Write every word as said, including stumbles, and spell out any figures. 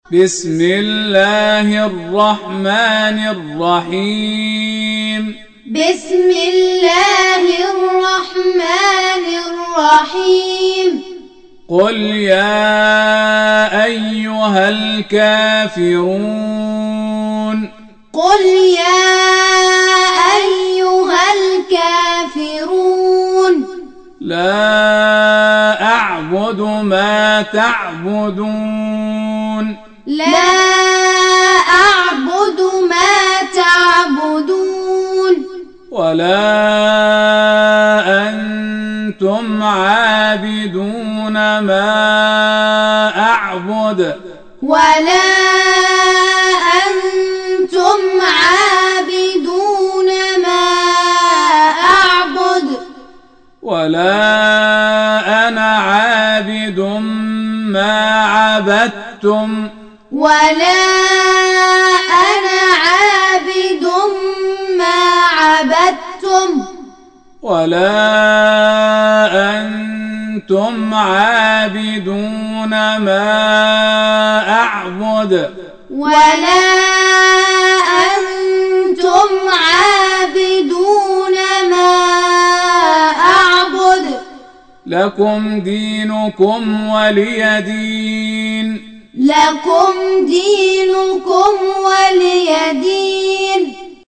بسم الله الرحمن الرحيم بسم الله الرحمن الرحيم قل يا أيها الكافرون قل يا أيها الكافرون لا أعبد ما تعبدون لا أعبد ما تعبدون ولا أنتم عابدون ما أعبد ولا أنتم عابدون ما أعبد ولا أنا عابد ما عبدتم ولا أنا عابد ما عبدتم ولا أنتم عابدون ما أعبد ولا أنتم عابدون ما أعبد لكم دينكم ولي دين لكم دينكم ولي دين